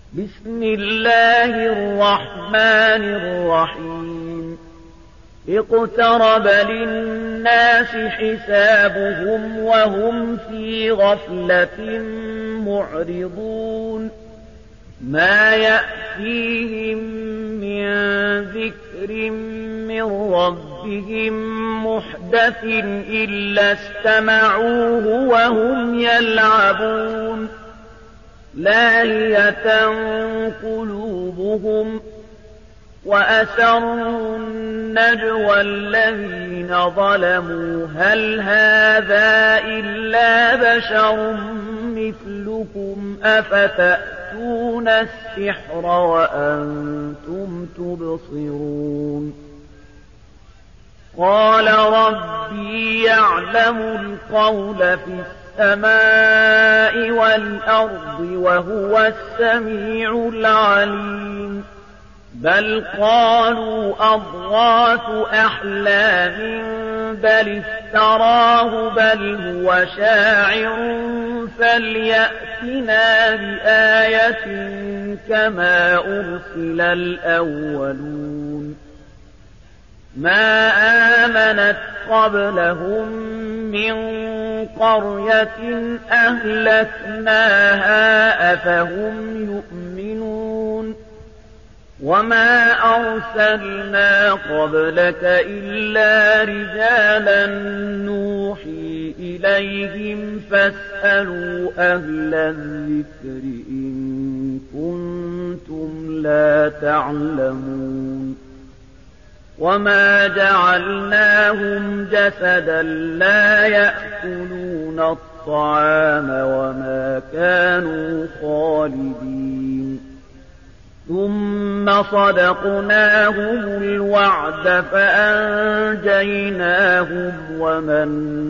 بسم الله الرحمن الرحيم اقترب للناس حسابهم وهم في غفلة معرضون ما يأتيهم من ذكر من ربهم محدث إلا استمعوه وهم يلعبون لاهية قلوبهم وأسروا النجوى الذين ظلموا هل هذا إلا بشر مثلكم أفتأتون السحر وأنتم تبصرون قال ربي يعلم القول في السماء والأرض وهو السميع العليم بل قالوا أضغاث أحلام بل افتراه بل هو شاعر فليأتنا بآية كما أرسل الأولون ما آمنت قبلهم من قرية أهلكناها أفهم يؤمنون وما أرسلنا قبلك إلا رجالا نوحي إليهم فاسألوا أهل الذكر إن كنتم لا تعلمون وما جعلناهم جسدا لا يأكلون الطعام وما كانوا خالدين ثم صدقناهم الوعد فأنجيناهم ومن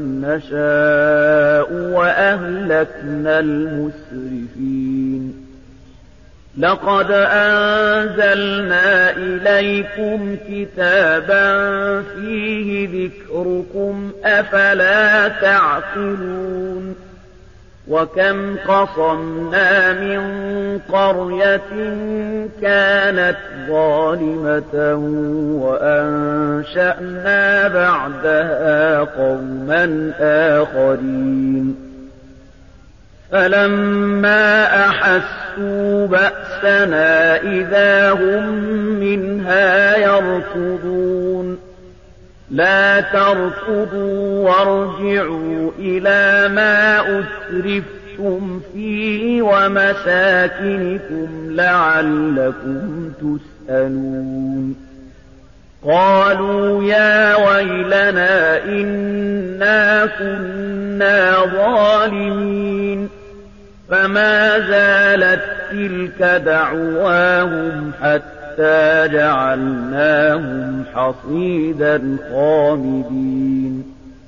نشاء وأهلكنا المسرفين لقد أنزلنا إليكم كتابا فيه ذكركم أفلا تعقلون وكم قصمنا من قرية كانت ظالمة وأنشأنا بعدها قوما آخرين فلما أحسوا بأسنا إذا هم منها يركضون لا تركضوا وارجعوا إلى ما أسرفتم فيه ومساكنكم لعلكم تسألون قالوا يا ويلنا إنا كنا ظالمين فما زالت تلك دعواهم حتى جعلناهم حصيدا خامدين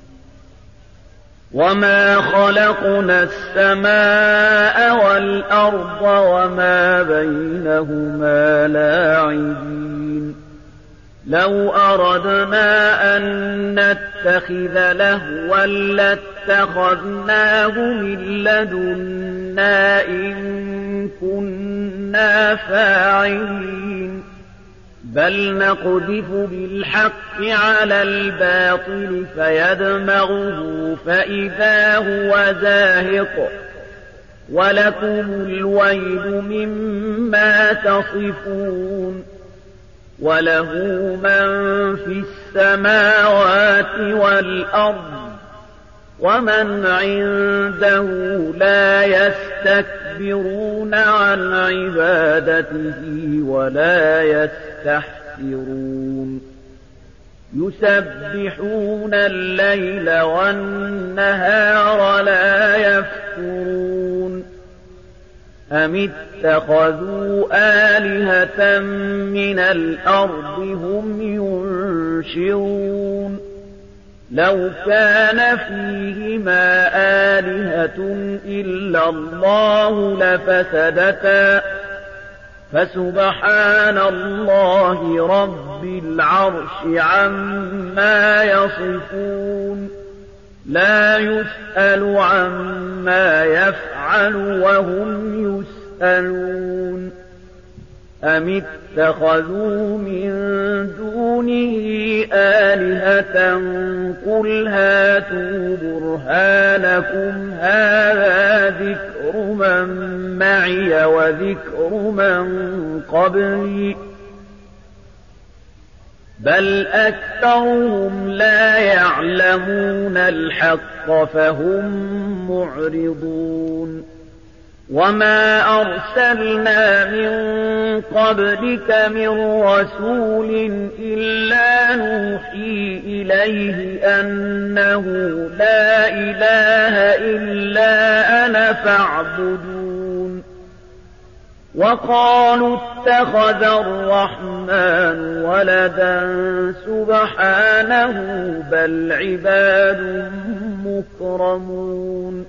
وما خلقنا السماء والأرض وما بينهما لاعبين لو أردنا أن نتخذ لهوا لاتخذناه من لدنا إن كنا فاعلين بل نقذف بالحق على الباطل فيدمغه فإذا هو زاهق ولكم الويل مما تصفون وله من في السماوات والأرض ومن عنده لا يستكبرون عن عبادته ولا يستحسرون يسبحون الليل والنهار لا يفترون أم اتخذوا آلهة من الأرض هم ينشرون لو كان فيهما آلهة إلا الله لفسدتا فسبحان الله رب العرش عما يصفون لا يسأل عما يفعل وهم يسألون أم اتخذوا من دونه آلهة قل هاتوا برهانكم هذا ذكر من معي وذكر من قبلي بل أكثرهم لا يعلمون الحق فهم معرضون وما أرسلنا من قبلك من رسول إلا نوحي إليه أنه لا إله إلا أنا فاعبدون وقالوا اتخذ الرحمن ولدا سبحانه بل عباد مكرمون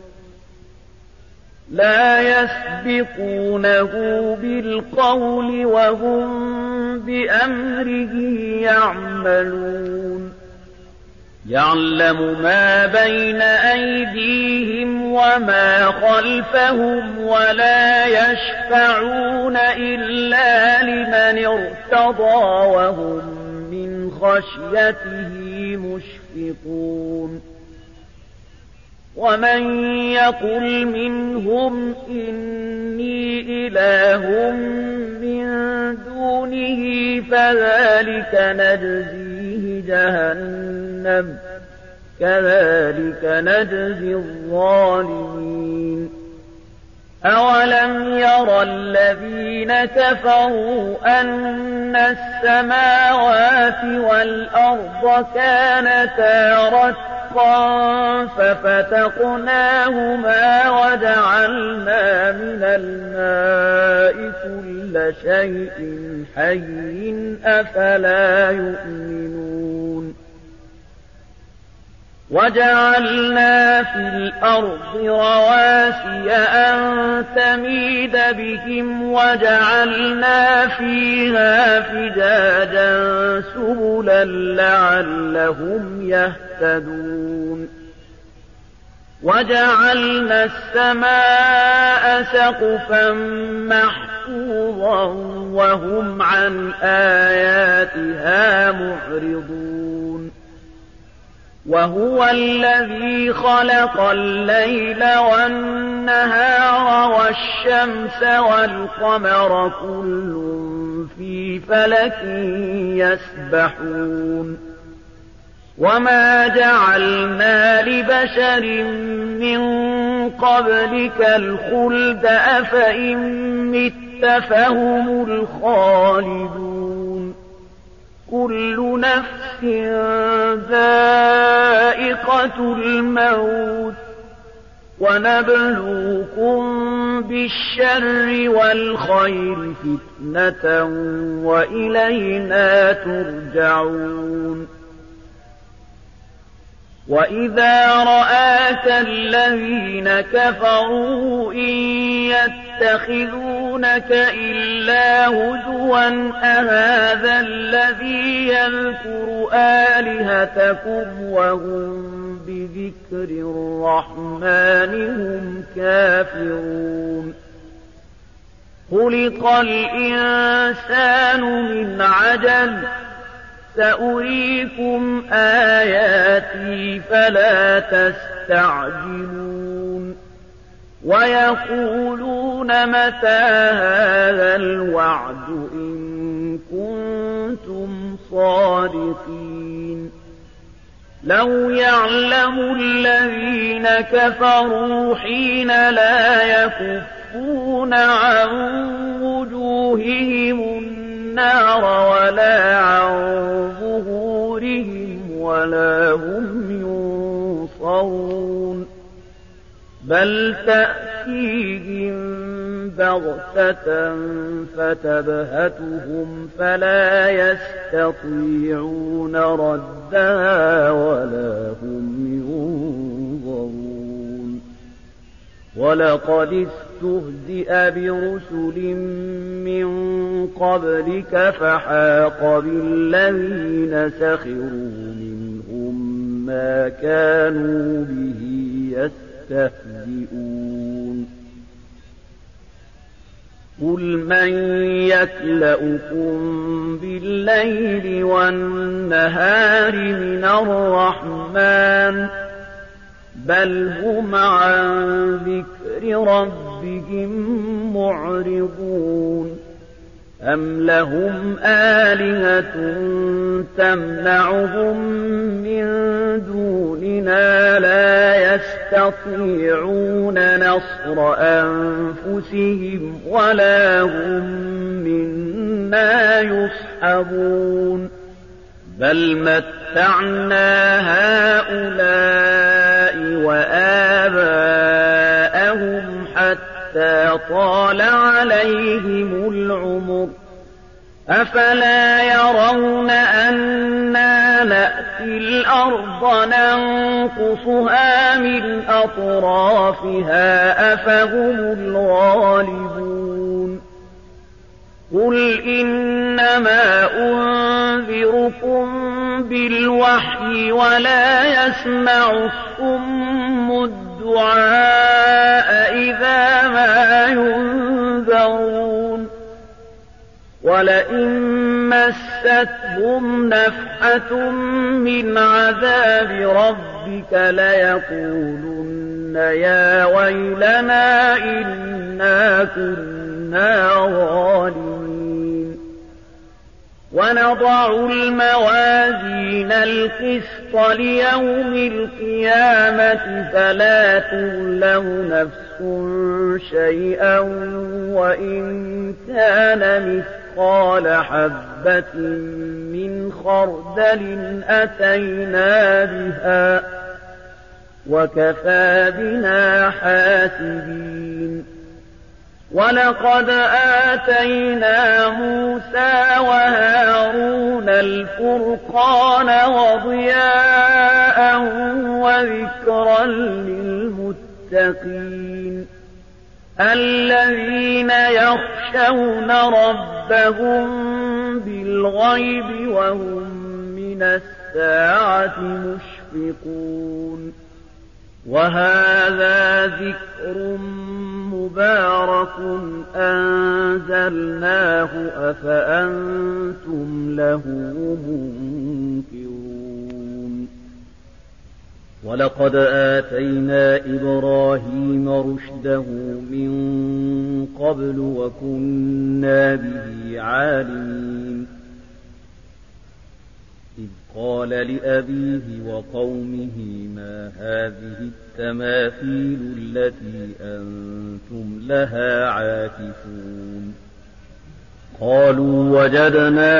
لا يسبقونه بالقول وهم بأمره يعملون يعلم ما بين أيديهم وما خلفهم ولا يشفعون إلا لمن ارتضى وهم من خشيته مشفقون ومن يقل منهم إني إله من دونه فذلك نجزيه جهنم كذلك نجزي الظالمين أولم ير الذين كفروا أن السماوات والأرض كانتا رتقا ففتقناهما وجعلنا من الماء كل شيء حي أفلا يؤمنون وجعلنا في الأرض رواسي أن تميد بهم وجعلنا فيها فجاجا سبلا لعلهم يهتدون وجعلنا السماء سقفا محفوظا وهم عن آياتها معرضون وهو الذي خلق الليل والنهار والشمس والقمر كل في فلك يسبحون وما جعلنا لبشر من قبلك الخلد أفإن مت فهم الخالدون كل نفس ذائقة الموت ونبلوكم بالشر والخير فتنة وإلينا ترجعون وإذا رآك الذين كفروا إن يتخذونك إلا هزوا أهذا الذي يذكر آلهتكم وهم بذكر الرحمن هم كافرون خلق الإنسان من عجل سأريكم آياتي فلا تستعجلون ويقولون متى هذا الوعد إن كنتم صادقين لو يعلم الذين كفروا حين لا يكفون عن وجوههم النار ولا عن ظهورهم ولا هم ينصرون بل تأتيهم بغتة فتبهتهم فلا يستطيعون ردها ولا هم ينظرون ولقد استهزئ برسل من قبلك فحاق بالذين سخروا منهم ما كانوا به يستهزئون قل من يكلؤكم بالليل والنهار من الرحمن بل هم عن ذكر ربهم معرضون أم لهم آلهة تمنعهم من دوننا لا يستطيعون نصر أنفسهم ولا هم منا يصحبون بل متعنا هؤلاء وآباءهم حتى طال عليهم العمر أفلا يرون أنا نأتي الأرض ننقصها من أطرافها أفهم الغالبون قل إنما أنذركم بالوحي ولا يسمع الصم الدعاء إذا ما ينذرون ولئن مستهم نفحة من عذاب ربك ليقولن يا ويلنا إنا كنا ظالمين ونضع الموازين القسط ليوم القيامة فلا تظلم نفس شيئا وإن كان مثقال حبة من خردل أتينا بها وكفى بنا حاسبين ولقد آتينا موسى وهارون الفرقان وضياء وذكرا للمتقين الذين يخشون ربهم بالغيب وهم من الساعة مشفقون وهذا ذكر مبارك أنزلناه أفأنتم له منكرون ولقد آتينا إبراهيم رشده من قبل وكنا به عالمين إذ قال لأبيه وقومه ما هذه التماثيل التي أنتم لها عاكفون قالوا وجدنا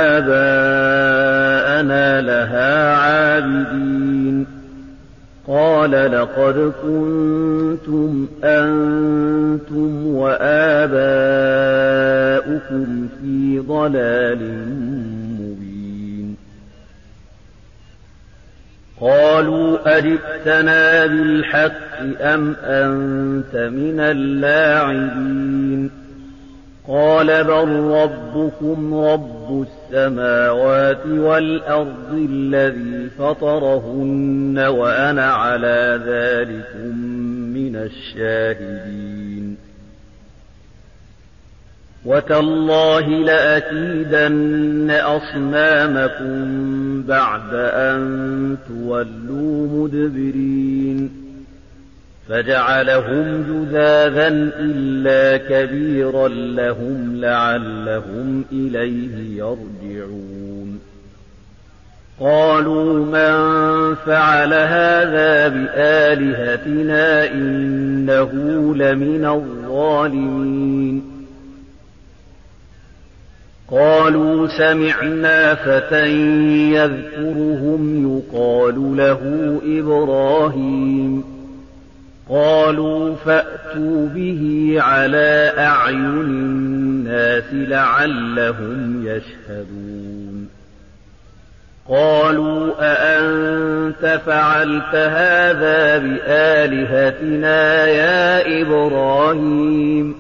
آباءنا لها عابدين قال لقد كنتم أنتم وآباؤكم في ضلال مبين قالوا أجئتنا بالحق أم أنت من اللاعبين قال بل ربكم رب السماوات والأرض الذي فطرهن وأنا على ذلكم من الشاهدين وتالله لأكيدن أصنامكم بعد أن تولوا مدبرين فجعلهم جذاذا إلا كبيرا لهم لعلهم إليه يرجعون قالوا من فعل هذا بآلهتنا إنه لمن الظالمين قالوا سمعنا فتى يذكرهم يقال له إبراهيم قالوا فأتوا به على أعين الناس لعلهم يشهدون قالوا أأنت فعلت هذا بآلهتنا يا إبراهيم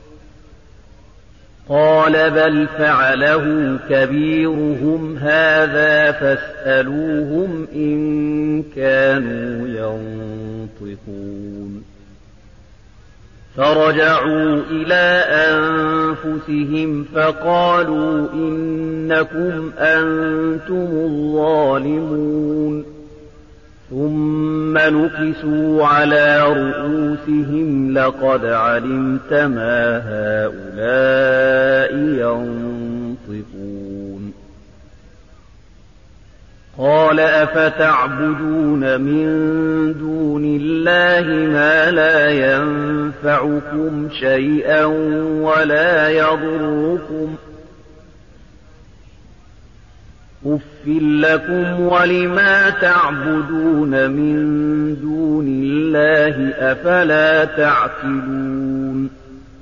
قال بل فعله كبيرهم هذا فاسألوهم إن كانوا ينطقون فرجعوا إلى أنفسهم فقالوا إنكم أنتم الظالمون ثم نكسوا على رؤوسهم لقد علمت ما هؤلاء ينطقون قال أفتعبدون من دون الله ما لا ينفعكم شيئا ولا يضركم أف لكم ولما تعبدون من دون الله أفلا تعقلون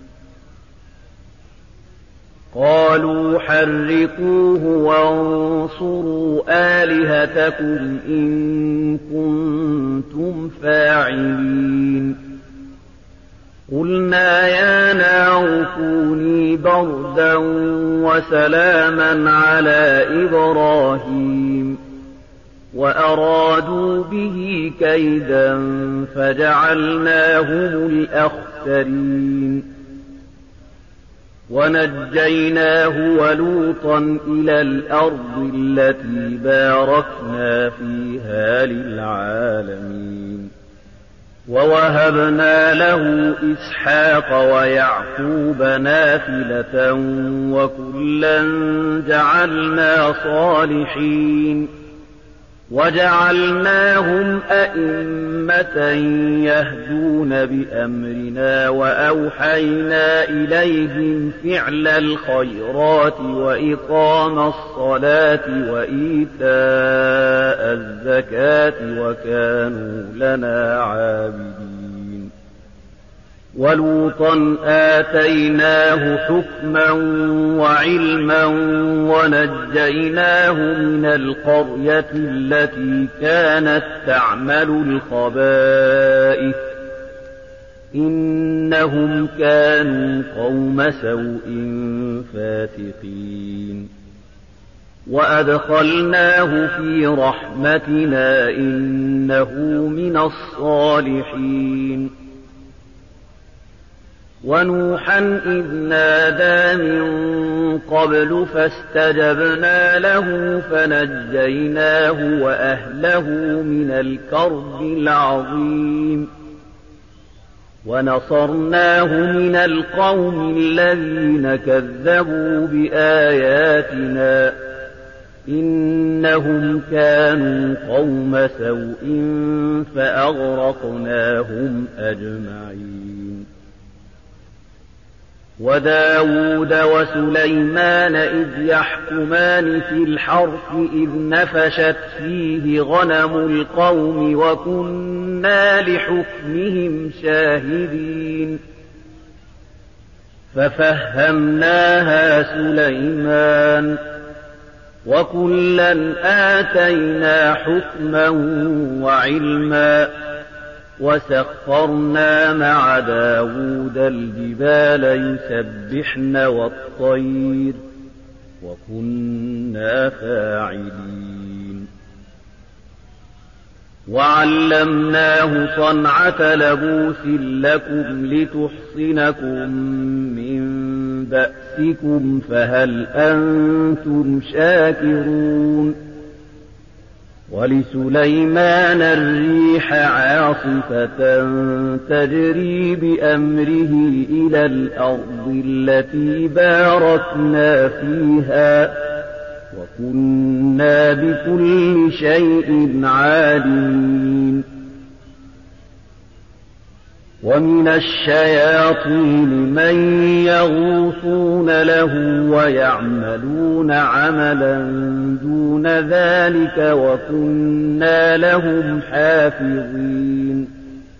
قالوا حرقوه وانصروا آلهتكم إن كنتم فاعلين قلنا يا نار كوني بردا وسلاما على إبراهيم وأرادوا به كيدا فجعلناهم الأخسرين ونجيناه ولوطا إلى الأرض التي باركنا فيها للعالمين ووهبنا له إسحاق ويعقوب نافلة وكلا جعلنا صالحين وجعلناهم أئمة يهدون بأمرنا وأوحينا إليهم فعل الخيرات وإقام الصلاة وإيتاء الزكاة وكانوا لنا عابدين ولوطا آتيناه حكما وعلما ونجيناه من القرية التي كانت تعمل الخبائث إنهم كانوا قوم سوء فاسقين وأدخلناه في رحمتنا إنه من الصالحين ونوحا إذ نادى من قبل فاستجبنا له فنجيناه وأهله من الكرب العظيم ونصرناه من القوم الذين كذبوا بآياتنا إنهم كانوا قوم سوء فأغرقناهم أجمعين وداود وسليمان إذ يحكمان في الحرث إذ نفشت فيه غنم القوم وكنا لحكمهم شاهدين ففهمناها سليمان وكلا آتينا حكما وعلما وسخرنا مع داود الجبال يسبحن والطير وكنا فاعلين وعلمناه صنعة لبوس لكم لتحصنكم من بأسكم فهل أنتم شاكرون ولسليمان الريح عاصفة تجري بأمره إلى الأرض التي باركنا فيها وكنا بكل شيء عالمين ومن الشياطين من يغوصون له ويعملون عملا دون ذلك وكنا لهم حافظين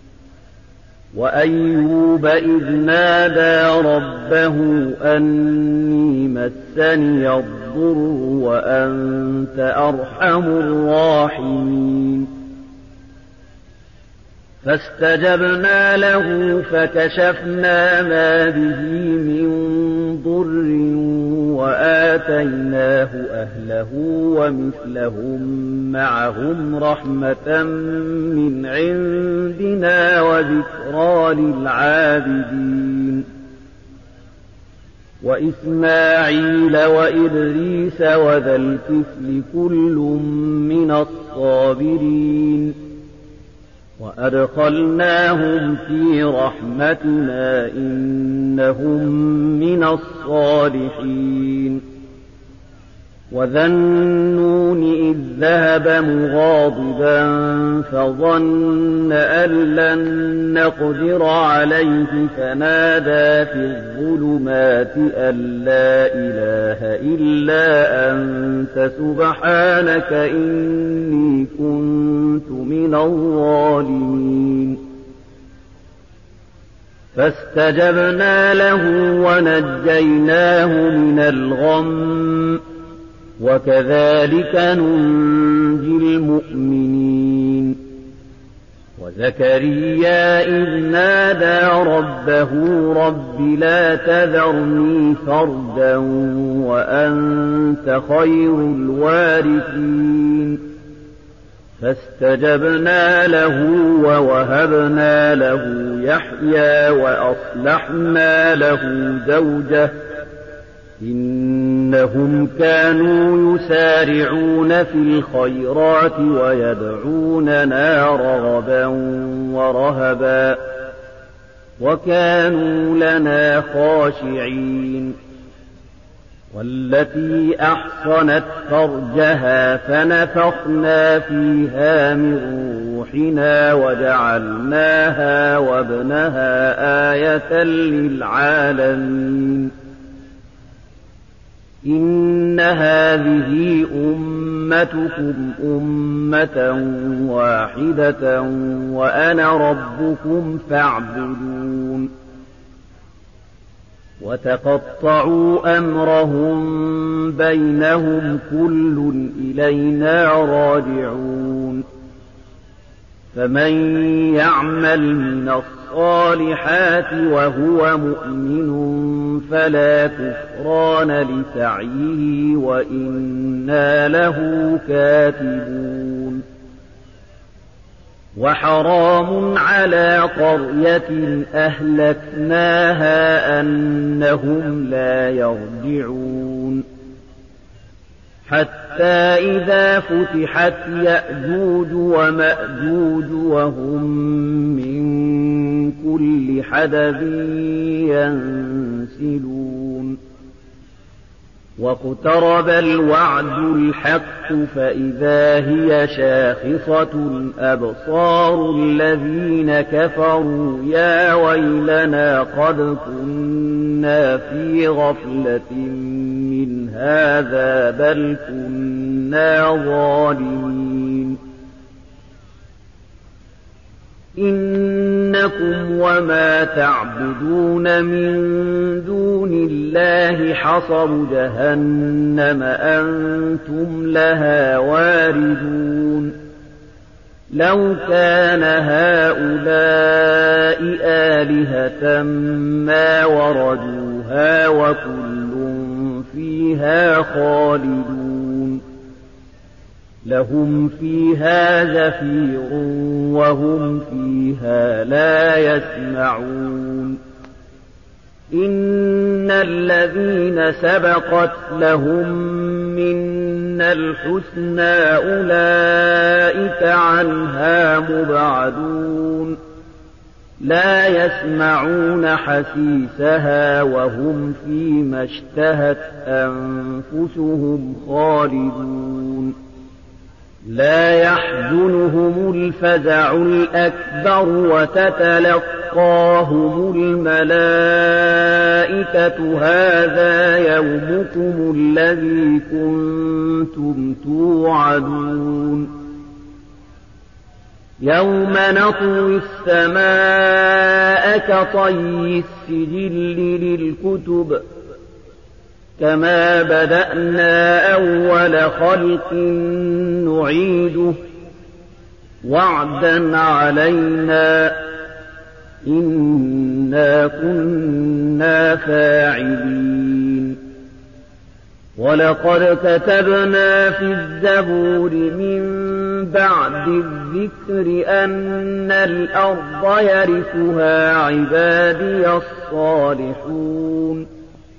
وأيوب إذ نادى ربه أني مسني الضر وأنت أرحم الراحمين فاستجبنا له فكشفنا ما به من ضر وآتيناه أهله ومثلهم معهم رحمة من عندنا وذكرى للعابدين وإسماعيل وإدريس وذا الكفل كل من الصابرين وأدخلناهم في رحمتنا إنهم من الصالحين وذا النون إذ ذهب مغاضبا فظن أن لن نقدر عليه فنادى في الظلمات أن لا إله إلا أنت سبحانك إني كنت من الظالمين فاستجبنا له ونجيناه من الغم وكذلك ننجي المؤمنين وزكريا إذ نادى ربه رب لا تذرني فردا وأنت خير الوارثين فاستجبنا له ووهبنا له يحيى وأصلحنا له زوجه إنهم كانوا يسارعون في الخيرات ويدعوننا رغبا ورهبا وكانوا لنا خاشعين والتي أحصنت فرجها فنفخنا فيها من روحنا وجعلناها وابنها آية للعالمين إن هذه أمتكم أمة واحدة وأنا ربكم فاعبدون وتقطعوا أمرهم بينهم كل إلينا راجعون فمن يعمل من الصالحات وهو مؤمن فلا كفران لسعيه وإنا له كاتبون وحرام على قرية أهلكناها أنهم لا يرجعون حتى إذا فتحت يأجوج ومأجوج وهم من كل حدب ينسلون واقترب الوعد الحق فإذا هي شاخصة أبصار الذين كفروا يا ويلنا قد كنا في غفلة من هذا بل كنا ظالمين إنكم وما تعبدون من دون الله حصب جهنم أنتم لها واردون لو كان هؤلاء آلهة ما وردوها وكل فيها خالدون لهم فيها زفير وهم فيها لا يسمعون إن الذين سبقت لهم منا الحسنى أولئك عنها مبعدون لا يسمعون حسيسها وهم فيما اشتهت أنفسهم خالدون لا يحزنهم الفزع الأكبر وتتلقاهم الملائكة هذا يومكم الذي كنتم توعدون يوم نطوي السماء كطي السجل للكتب كما بدأنا أول خلق نعيده وعدا علينا إنا كنا فاعلين وَلَقَدْ كَتَبْنَا فِي الزَّبُورِ مِن بَعْدِ الذِّكْرِ أَنَّ الْأَرْضَ يَرِثُهَا عِبَادِيَ الصَّالِحُونَ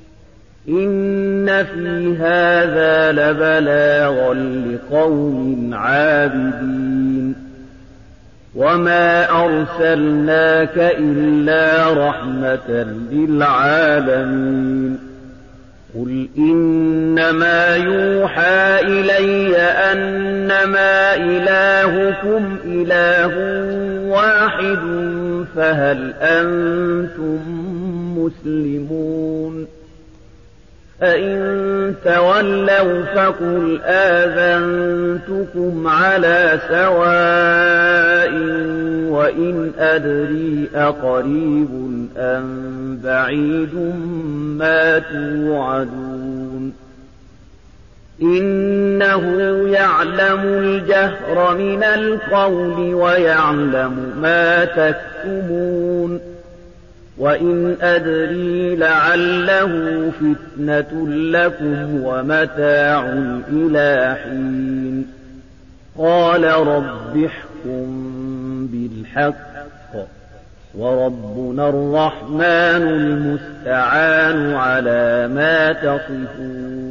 إِنَّ فِي هَٰذَا لَبَلَاغًا لِّقَوْمٍ عَابِدِينَ وَمَا أَرْسَلْنَاكَ إِلَّا رَحْمَةً لِّلْعَالَمِينَ قُلْ إِنَّمَا يُوحَىٰ إِلَيَّ أَنَّمَا إِلَٰهُكُمْ إِلَٰهٌ وَاحِدٌ فَهَلْ أَنتُم مُّسْلِمُونَ فَإِن تَوَلَّوْا فَقُلْ آذَنتُكُمْ عَلَىٰ سَوَاءٍ وَإِنْ أَدْرِي أَقَرِيبٌ أَم بَعِيدٌ مَّا تُوعَدُونَ إِنَّهُ يَعْلَمُ الْجَهْرَ مِنَ الْقَوْلِ وَيَعْلَمُ مَا تَكْتُمُونَ وَإِنْ أَدْرِي لَعَلَّهُ فِتْنَةٌ لَّكُمْ وَمَتَاعٌ إِلَىٰ حِينٍ قَالَ رَبِّ احْكُم بِالْحَقِّ وَرَبُّنَا الرَّحْمَٰنُ الْمُسْتَعَانُ عَلَىٰ مَا تَصِفُونَ